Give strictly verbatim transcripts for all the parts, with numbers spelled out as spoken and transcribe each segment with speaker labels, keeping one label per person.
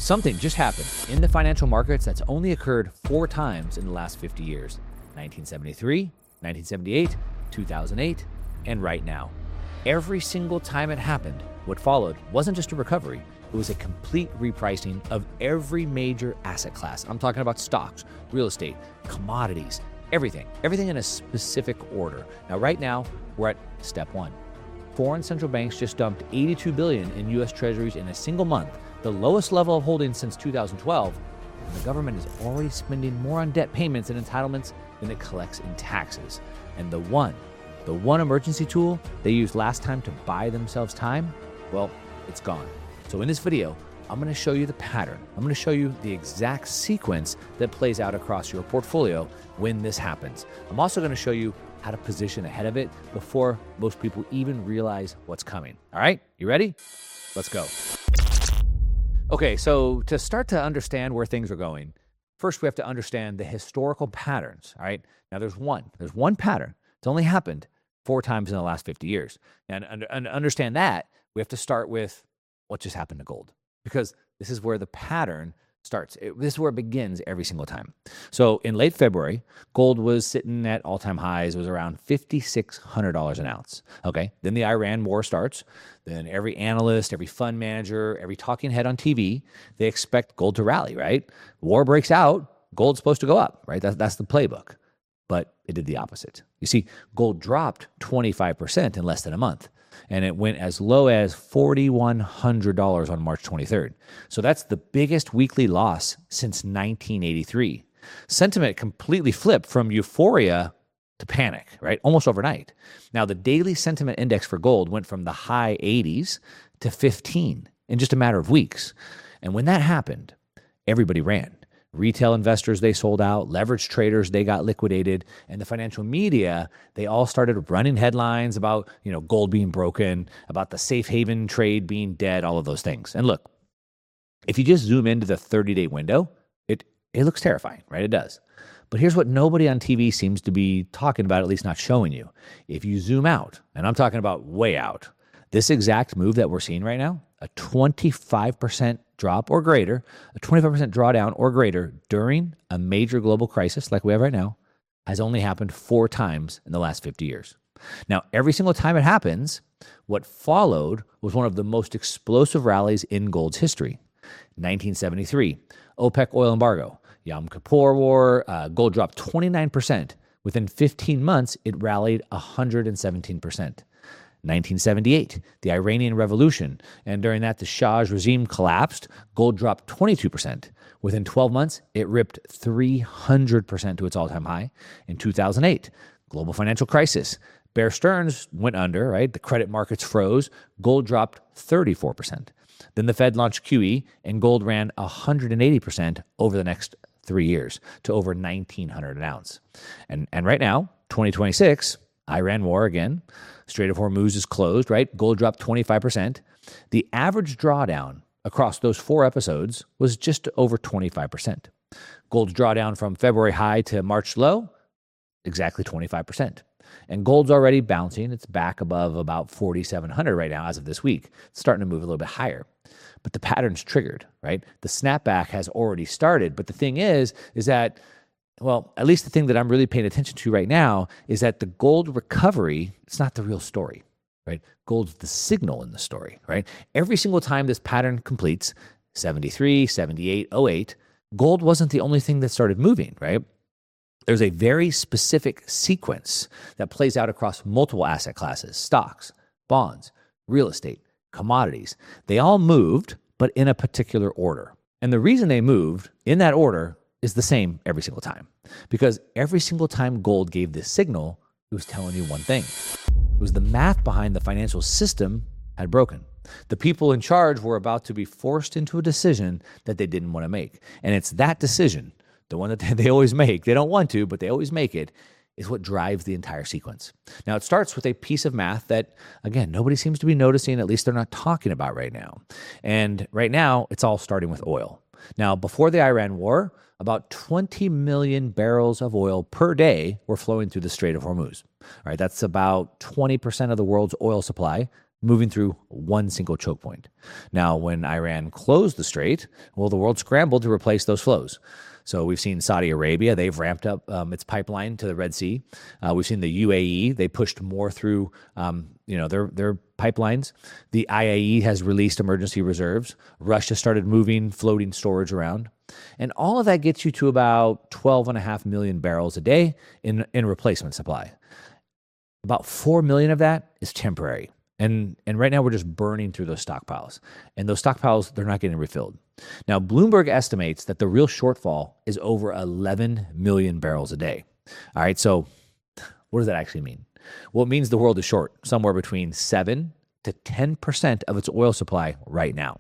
Speaker 1: Something just happened in the financial markets that's only occurred four times in the last fifty years. nineteen seventy-three, nineteen seventy-eight, two thousand eight, and right now. Every single time it happened, what followed wasn't just a recovery, it was a complete repricing of every major asset class. I'm talking about stocks, real estate, commodities, everything, everything in a specific order. Now, right now, we're at step one. Foreign central banks just dumped eighty-two billion dollars in U S Treasuries in a single month, the lowest level of holdings since two thousand twelve, and the government is already spending more on debt payments and entitlements than it collects in taxes. And the one, the one emergency tool they used last time to buy themselves time, well, it's gone. So in this video, I'm going to show you the pattern. I'm going to show you the exact sequence that plays out across your portfolio when this happens. I'm also going to show you how to position ahead of it before most people even realize what's coming. All right, you ready? Let's go. Okay, so to start to understand where things are going, first we have to understand the historical patterns, all right? Now there's one, there's one pattern. It's only happened four times in the last fifty years. And, and, and to understand that, we have to start with what just happened to gold, because this is where the pattern starts. It, this is where it begins every single time. So in late February, gold was sitting at all-time highs. It was around five thousand six hundred dollars an ounce. Okay, then the Iran war starts. Then every analyst, every fund manager, every talking head on T V, they expect gold to rally, right? War breaks out, gold's supposed to go up, right? That's, that's the playbook. But it did the opposite. You see, gold dropped twenty-five percent in less than a month, and it went as low as four thousand one hundred dollars on March twenty-third. So that's the biggest weekly loss since nineteen eighty-three. Sentiment completely flipped from euphoria to panic, right? Almost overnight. Now, the daily sentiment index for gold went from the high eighties to fifteen in just a matter of weeks. And when that happened, everybody ran. Retail investors, they sold out. Leverage traders, they got liquidated. And the financial media, they all started running headlines about, you know, gold being broken, about the safe haven trade being dead, all of those things. And look, if you just zoom into the thirty-day window, it it looks terrifying, right? It does. But here's what nobody on T V seems to be talking about, at least not showing you. If you zoom out, and I'm talking about way out, this exact move that we're seeing right now, a twenty-five percent drop or greater, a twenty-five percent drawdown or greater during a major global crisis like we have right now, has only happened four times in the last fifty years. Now, every single time it happens, what followed was one of the most explosive rallies in gold's history. nineteen seventy-three, OPEC oil embargo, Yom Kippur War, uh, gold dropped twenty-nine percent. Within fifteen months, it rallied one hundred seventeen percent. nineteen seventy-eight, the Iranian Revolution, and during that, the Shah's regime collapsed. Gold dropped twenty-two percent. Within twelve months, it ripped three hundred percent to its all-time high. In two thousand eight, global financial crisis. Bear Stearns went under, right? The credit markets froze. Gold dropped thirty-four percent. Then the Fed launched Q E, and gold ran one hundred eighty percent over the next three years to over nineteen hundred an ounce. And, and right now, twenty twenty-six, Iran war again. Strait of Hormuz is closed, right? Gold dropped twenty-five percent. The average drawdown across those four episodes was just over twenty-five percent. Gold's drawdown from February high to March low, exactly twenty-five percent. And gold's already bouncing. It's back above about forty-seven hundred right now as of this week. It's starting to move a little bit higher. But the pattern's triggered, right? The snapback has already started. But the thing is, is that well, at least the thing that I'm really paying attention to right now is that the gold recovery, it's not the real story, right? Gold's the signal in the story, right? Every single time this pattern completes, seventy-three, seventy-eight, oh eight, gold wasn't the only thing that started moving, right? There's a very specific sequence that plays out across multiple asset classes, stocks, bonds, real estate, commodities. They all moved, but in a particular order. And the reason they moved in that order is the same every single time. Because every single time gold gave this signal, it was telling you one thing. It was the math behind the financial system had broken. The people in charge were about to be forced into a decision that they didn't want to make. And it's that decision, the one that they always make, they don't want to, but they always make it, is what drives the entire sequence. Now, it starts with a piece of math that, again, nobody seems to be noticing, at least they're not talking about right now. And right now, it's all starting with oil. Now, before the Iran war, about twenty million barrels of oil per day were flowing through the Strait of Hormuz. All right, that's about twenty percent of the world's oil supply. moving through one single choke point. Now, when Iran closed the strait, well, the world scrambled to replace those flows. So we've seen Saudi Arabia, they've ramped up um, its pipeline to the Red Sea. Uh, we've seen the U A E, they pushed more through um, you know, their, their pipelines. The I A E has released emergency reserves. Russia started moving floating storage around. And all of that gets you to about twelve and a half million barrels a day in, in replacement supply. About four million of that is temporary. And and right now we're just burning through those stockpiles. And those stockpiles, they're not getting refilled. Now, Bloomberg estimates that the real shortfall is over eleven million barrels a day. All right, so what does that actually mean? Well, it means the world is short somewhere between seven to ten percent of its oil supply right now.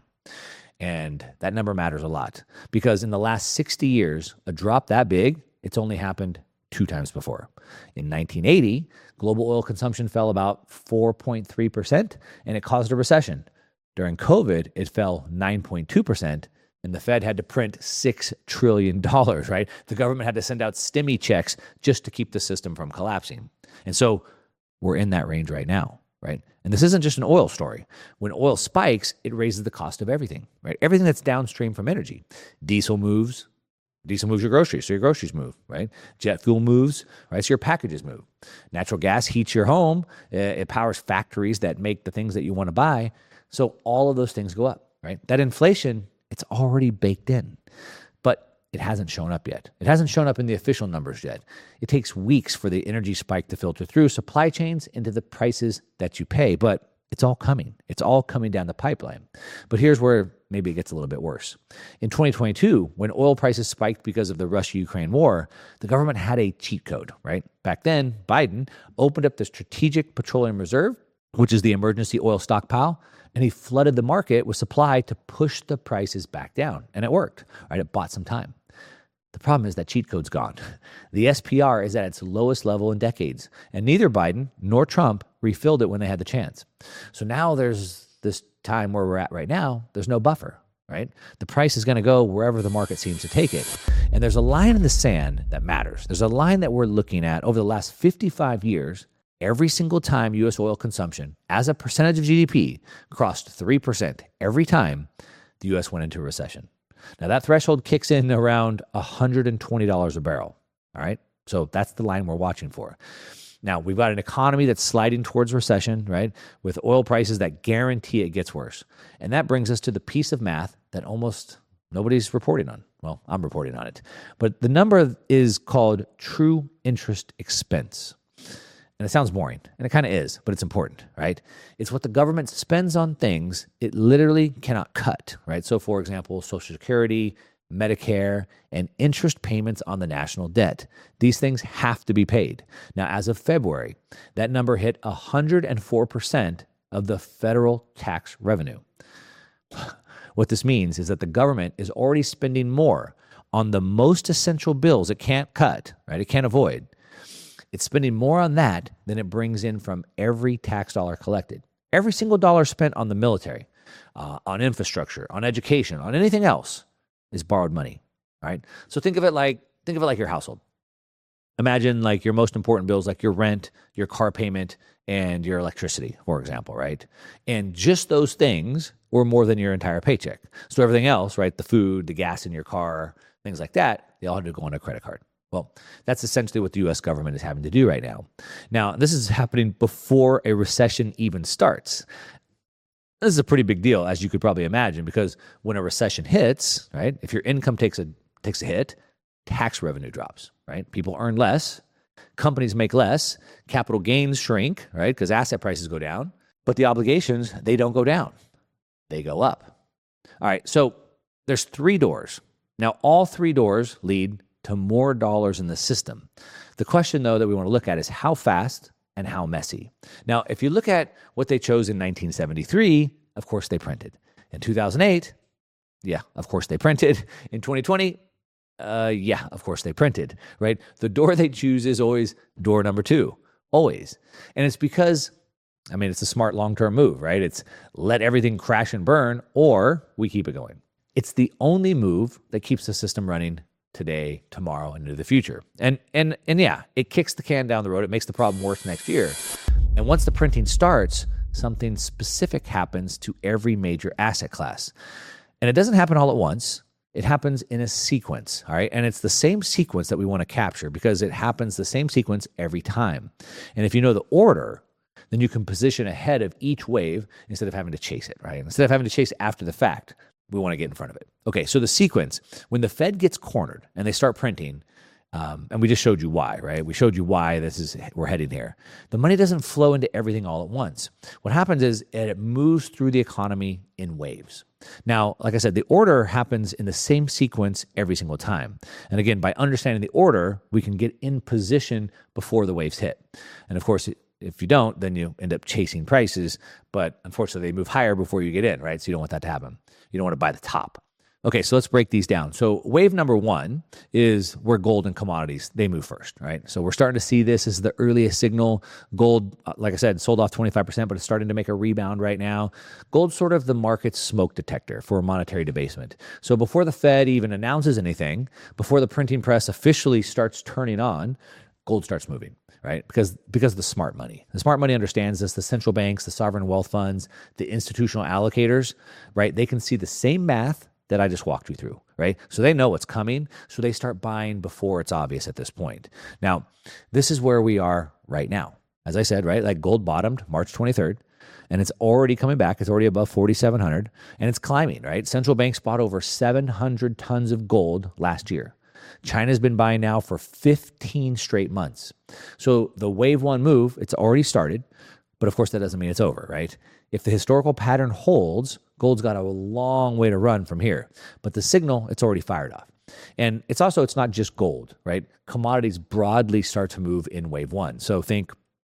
Speaker 1: And that number matters a lot because in the last sixty years, a drop that big, it's only happened two times before. In nineteen eighty, global oil consumption fell about four point three percent, and it caused a recession. During COVID, it fell nine point two percent, and the Fed had to print six trillion dollars, right? The government had to send out stimmy checks just to keep the system from collapsing. And so we're in that range right now, right? And this isn't just an oil story. When oil spikes, it raises the cost of everything, right? Everything that's downstream from energy. Diesel moves. Diesel moves your groceries, so your groceries move, right? Jet fuel moves, right? So your packages move. Natural gas heats your home. It powers factories that make the things that you want to buy. So all of those things go up, right? That inflation, it's already baked in, but it hasn't shown up yet. It hasn't shown up in the official numbers yet. It takes weeks for the energy spike to filter through supply chains into the prices that you pay, but it's all coming. It's all coming down the pipeline. But here's where maybe it gets a little bit worse. In twenty twenty-two, when oil prices spiked because of the Russia-Ukraine war, the government had a cheat code, right? Back then, Biden opened up the Strategic Petroleum Reserve, which is the emergency oil stockpile, and he flooded the market with supply to push the prices back down. And it worked, right? It bought some time. The problem is that cheat code's gone. The S P R is at its lowest level in decades, and neither Biden nor Trump refilled it when they had the chance. So now there's this time where we're at right now, there's no buffer, right? The price is going to go wherever the market seems to take it. And there's a line in the sand that matters. There's a line that we're looking at over the last fifty-five years. Every single time U S oil consumption, as a percentage of G D P, crossed three percent, every time the U S went into a recession. Now, that threshold kicks in around one hundred twenty dollars a barrel, all right? So that's the line we're watching for. Now, we've got an economy that's sliding towards recession, right, with oil prices that guarantee it gets worse. And that brings us to the piece of math that almost nobody's reporting on. Well, I'm reporting on it. But the number is called true interest expense. And it sounds boring, and it kind of is, but it's important, right? It's what the government spends on things it literally cannot cut, right? So, for example, Social Security, Medicare, and interest payments on the national debt. These things have to be paid. Now, as of February, that number hit one hundred four percent of the federal tax revenue. What this means is that the government is already spending more on the most essential bills it can't cut, right? It can't avoid. It's spending more on that than it brings in from every tax dollar collected. Every single dollar spent on the military, uh, on infrastructure, on education, on anything else is borrowed money, right? So think of it like think of it like your household. Imagine like your most important bills, like your rent, your car payment, and your electricity, for example, right? And just those things were more than your entire paycheck. So everything else, right, the food, the gas in your car, things like that, they all had to go on a credit card. Well, that's essentially what the U S government is having to do right now. Now, this is happening before a recession even starts. This is a pretty big deal, as you could probably imagine, because when a recession hits, right, if your income takes a takes a hit, tax revenue drops, right? People earn less, companies make less, capital gains shrink, right, because asset prices go down, but the obligations, they don't go down. They go up. All right, so there's three doors. Now, all three doors lead to more dollars in the system. The question, though, that we want to look at is how fast and how messy. Now, if you look at what they chose in nineteen seventy-three, of course they printed. In two thousand eight, yeah, of course they printed. In twenty twenty, uh, yeah, of course they printed, right? The door they choose is always door number two, always. And it's because, I mean, it's a smart long-term move, right? It's let everything crash and burn, or we keep it going. It's the only move that keeps the system running today, tomorrow, and into the future. And and and yeah, it kicks the can down the road. It makes the problem worse next year. And once the printing starts, something specific happens to every major asset class. And it doesn't happen all at once. It happens in a sequence, all right? And it's the same sequence that we want to capture because it happens the same sequence every time. And if you know the order, then you can position ahead of each wave instead of having to chase it, right? Instead of having to chase after the fact, we want to get in front of it. Okay, so the sequence, when the Fed gets cornered and they start printing, um, and we just showed you why, right? We showed you why this is we're heading here. The money doesn't flow into everything all at once. What happens is it moves through the economy in waves. Now, like I said, the order happens in the same sequence every single time. And again, by understanding the order, we can get in position before the waves hit. And of course, if you don't, then you end up chasing prices. But unfortunately, they move higher before you get in, right? So you don't want that to happen. You don't want to buy the top. Okay, so let's break these down. So wave number one is where gold and commodities, they move first, right? So we're starting to see this. This is the earliest signal. Gold, like I said, sold off twenty-five percent, but it's starting to make a rebound right now. Gold's sort of the market's smoke detector for monetary debasement. So before the Fed even announces anything, before the printing press officially starts turning on, gold starts moving, right? Because because of the smart money. The smart money understands this. The central banks, the sovereign wealth funds, the institutional allocators, right? They can see the same math that I just walked you through, right? So they know what's coming, so they start buying before it's obvious at this point. Now, this is where we are right now. As I said, right, like gold bottomed March twenty-third, and it's already coming back. It's already above forty-seven hundred, and it's climbing, right? Central banks bought over seven hundred tons of gold last year. China's been buying now for fifteen straight months. So the wave one move, it's already started, but of course that doesn't mean it's over, right? If the historical pattern holds, gold's got a long way to run from here. But the signal, it's already fired off. And it's also, it's not just gold, right? Commodities broadly start to move in wave one. So think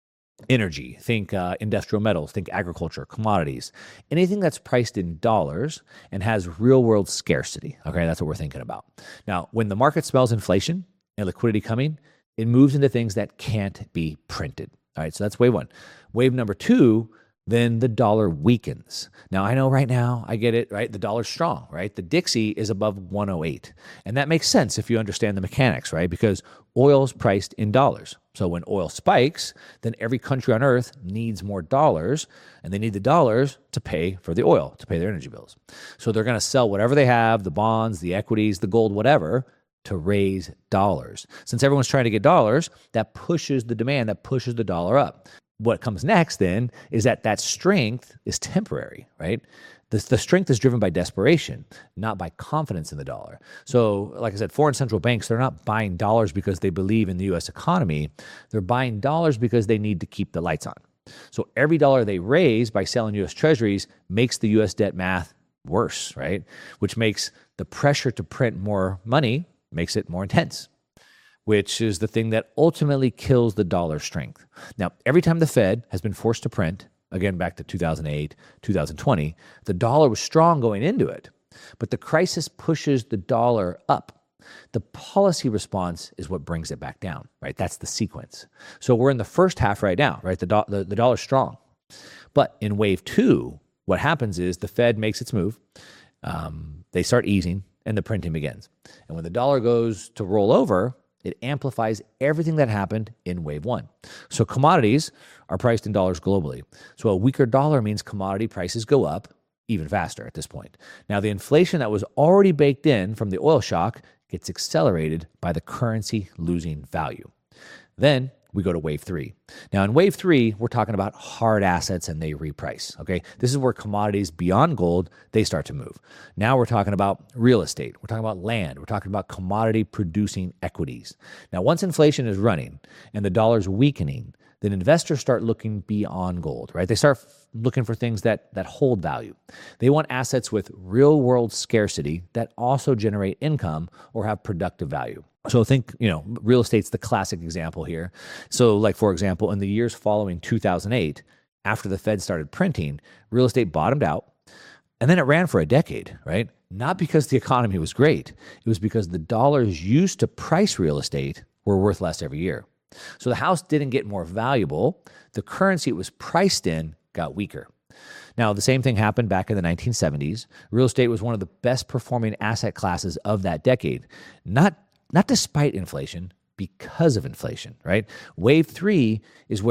Speaker 1: energy, think uh, industrial metals, think agriculture, commodities, anything that's priced in dollars and has real world scarcity. Okay, that's what we're thinking about. Now, when the market smells inflation and liquidity coming, it moves into things that can't be printed. All right, so that's wave one. Wave number two, then the dollar weakens. Now, I know right now, I get it, right? The dollar's strong, right? The Dixie is above one oh eight. And that makes sense if you understand the mechanics, right? Because oil's priced in dollars. So when oil spikes, then every country on earth needs more dollars, and they need the dollars to pay for the oil, to pay their energy bills. So they're going to sell whatever they have, the bonds, the equities, the gold, whatever, to raise dollars. Since everyone's trying to get dollars, that pushes the demand, that pushes the dollar up. What comes next then is that that strength is temporary, right? The, the strength is driven by desperation, not by confidence in the dollar. So, like I said, foreign central banks, they're not buying dollars because they believe in the U S economy. They're buying dollars because they need to keep the lights on. So every dollar they raise by selling U S treasuries makes the U S debt math worse, right? Which makes the pressure to print more money, makes it more intense, which is the thing that ultimately kills the dollar strength. Now, every time the Fed has been forced to print, again, back to two thousand eight, two thousand twenty, the dollar was strong going into it, but the crisis pushes the dollar up. The policy response is what brings it back down, right? That's the sequence. So we're in the first half right now, right? The, do- the, the dollar's strong. But in wave two, what happens is the Fed makes its move. Um, they start easing, and the printing begins. And when the dollar goes to roll over, it amplifies everything that happened in wave one. So commodities are priced in dollars globally. So a weaker dollar means commodity prices go up even faster at this point. Now, the inflation that was already baked in from the oil shock gets accelerated by the currency losing value. Then we go to wave three. Now, in wave three, we're talking about hard assets and they reprice, okay? This is where commodities beyond gold, they start to move. Now we're talking about real estate. We're talking about land. We're talking about commodity-producing equities. Now, once inflation is running and the dollar's weakening, then investors start looking beyond gold, right? They start f- looking for things that that hold value. They want assets with real-world scarcity that also generate income or have productive value. So think, you know, real estate's the classic example here. So like, for example, in the years following two thousand eight, after the Fed started printing, real estate bottomed out, and then it ran for a decade, right? Not because the economy was great. It was because the dollars used to price real estate were worth less every year. So the house didn't get more valuable. The currency it was priced in got weaker. Now, the same thing happened back in the nineteen seventies. Real estate was one of the best performing asset classes of that decade. Not Not despite inflation, because of inflation, right? Wave three is where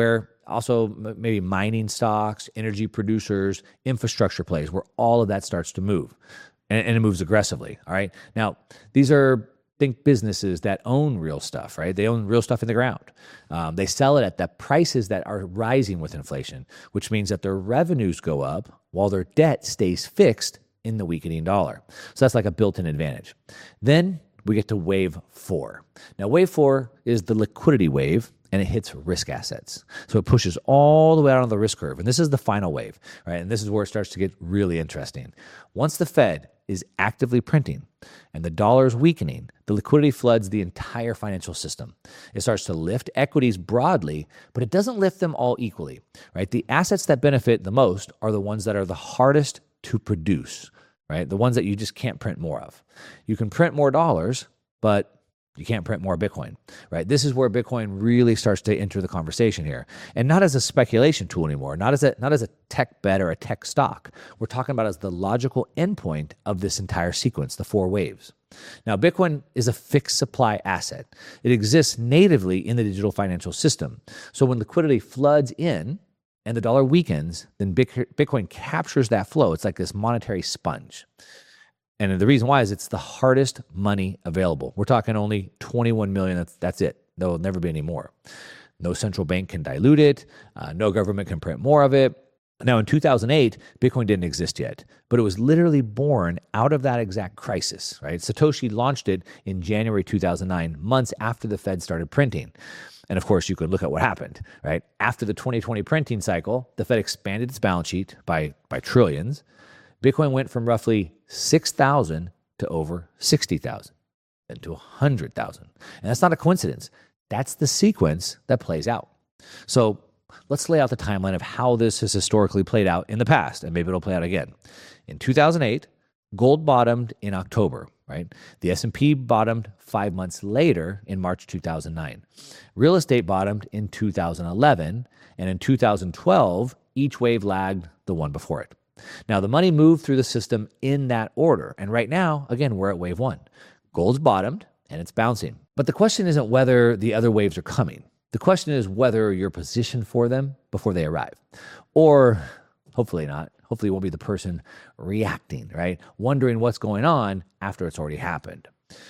Speaker 1: also m- maybe mining stocks, energy producers, infrastructure plays, where all of that starts to move, and, and it moves aggressively. All right. Now, these are think businesses that own real stuff, right? They own real stuff in the ground. Um, they sell it at the prices that are rising with inflation, which means that their revenues go up while their debt stays fixed in the weakening dollar. So that's like a built-in advantage. Then we get to wave four. Now, wave four is the liquidity wave, and it hits risk assets. So it pushes all the way out on the risk curve. And this is the final wave, right? And this is where it starts to get really interesting. Once the Fed is actively printing and the dollar is weakening, the liquidity floods the entire financial system. It starts to lift equities broadly, but it doesn't lift them all equally, right? The assets that benefit the most are the ones that are the hardest to produce, right? The ones that you just can't print more of. You can print more dollars, but you can't print more Bitcoin, right? This is where Bitcoin really starts to enter the conversation here. And not as a speculation tool anymore, not as a, not as a tech bet or a tech stock. We're talking about as the logical endpoint of this entire sequence, the four waves. Now, Bitcoin is a fixed supply asset. It exists natively in the digital financial system. So when liquidity floods in and the dollar weakens, then Bitcoin captures that flow. It's like this monetary sponge. And the reason why is it's the hardest money available. We're talking only twenty-one million. That's, that's it. There will never be any more. No central bank can dilute it. Uh, no government can print more of it. Now, in two thousand eight, Bitcoin didn't exist yet, but it was literally born out of that exact crisis, right? Satoshi launched it in January two thousand nine, months after the Fed started printing. And of course, you could look at what happened, right? After the twenty twenty printing cycle, the Fed expanded its balance sheet by, by trillions. Bitcoin went from roughly six thousand to over sixty thousand, then to one hundred thousand. And that's not a coincidence. That's the sequence that plays out. So let's lay out the timeline of how this has historically played out in the past, and maybe it'll play out again. In two thousand eight, gold bottomed in October, right? The S and P bottomed five months later in March two thousand nine. Real estate bottomed in two thousand eleven, and in two thousand twelve, each wave lagged the one before it. Now, the money moved through the system in that order. And right now, again, we're at wave one. Gold's bottomed and it's bouncing. But the question isn't whether the other waves are coming. The question is whether you're positioned for them before they arrive. Or hopefully not. Hopefully you won't be the person reacting, right? Wondering what's going on after it's already happened.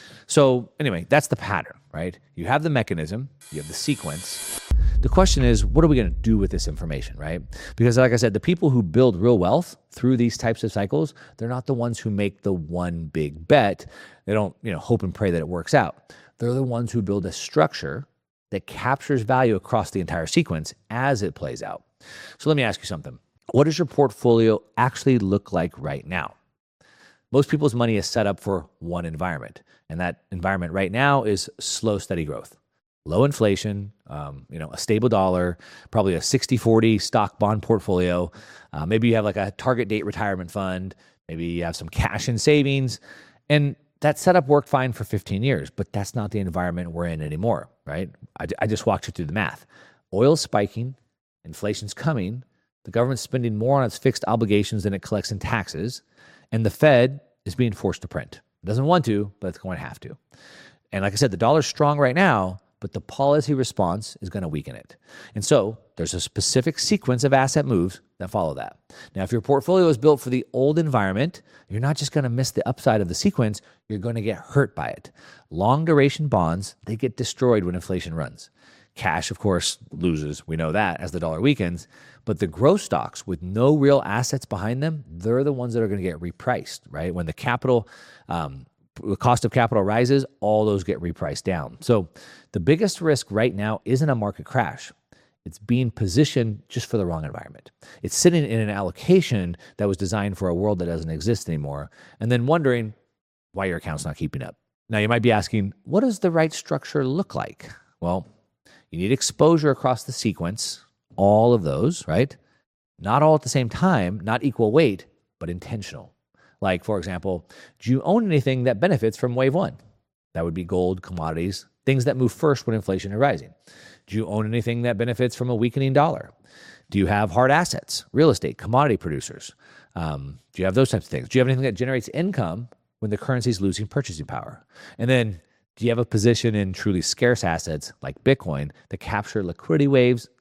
Speaker 1: So anyway, that's the pattern, right? You have the mechanism, you have the sequence. The question is, what are we going to do with this information, right? Because like I said, the people who build real wealth through these types of cycles, they're not the ones who make the one big bet. They don't, you know, hope and pray that it works out. They're the ones who build a structure that captures value across the entire sequence as it plays out. So let me ask you something. What does your portfolio actually look like right now? Most people's money is set up for one environment, and that environment right now is slow, steady growth. Low inflation, um, you know, a stable dollar, probably a sixty forty stock bond portfolio. Uh, maybe you have like a target date retirement fund. Maybe you have some cash and savings. And that setup worked fine for fifteen years, but that's not the environment we're in anymore, right? I, I just walked you through the math. Oil's spiking, inflation's coming, the government's spending more on its fixed obligations than it collects in taxes, and the Fed is being forced to print. It doesn't want to, but it's going to have to. And like I said, the dollar's strong right now, but the policy response is going to weaken it. And so there's a specific sequence of asset moves that follow that. Now, if your portfolio is built for the old environment, you're not just going to miss the upside of the sequence, you're going to get hurt by it. Long duration bonds, they get destroyed when inflation runs. Cash, of course, loses. We know that as the dollar weakens. But the growth stocks with no real assets behind them, they're the ones that are going to get repriced, right? When the capital, um, the cost of capital rises, all those get repriced down. So the biggest risk right now isn't a market crash. It's being positioned just for the wrong environment. It's sitting in an allocation that was designed for a world that doesn't exist anymore, and then wondering why your account's not keeping up. Now, you might be asking, what does the right structure look like? Well, you need exposure across the sequence, all of those, right? Not all at the same time, not equal weight, but intentional. Like, for example, do you own anything that benefits from wave one? That would be gold, commodities, things that move first when inflation is rising. Do you own anything that benefits from a weakening dollar? Do you have hard assets, real estate, commodity producers? Um, do you have those types of things? Do you have anything that generates income when the currency is losing purchasing power? And then, do you have a position in truly scarce assets like Bitcoin that capture liquidity waves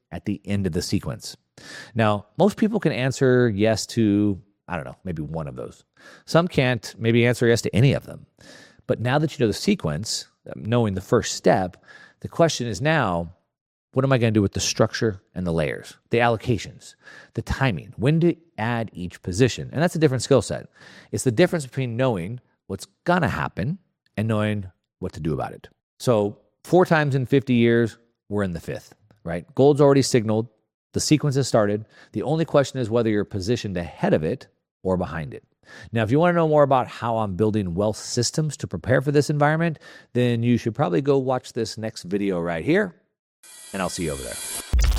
Speaker 1: at the end of the sequence? Now, most people can answer yes to, I don't know, maybe one of those. Some can't maybe answer yes to any of them. But now that you know the sequence, knowing the first step, the question is now, what am I going to do with the structure and the layers, the allocations, the timing, when to add each position? And that's a different skill set. It's the difference between knowing what's going to happen and knowing what to do about it. So four times in fifty years, we're in the fifth, right? Gold's already signaled. The sequence has started. The only question is whether you're positioned ahead of it or behind it. Now, if you want to know more about how I'm building wealth systems to prepare for this environment, then you should probably go watch this next video right here, and I'll see you over there.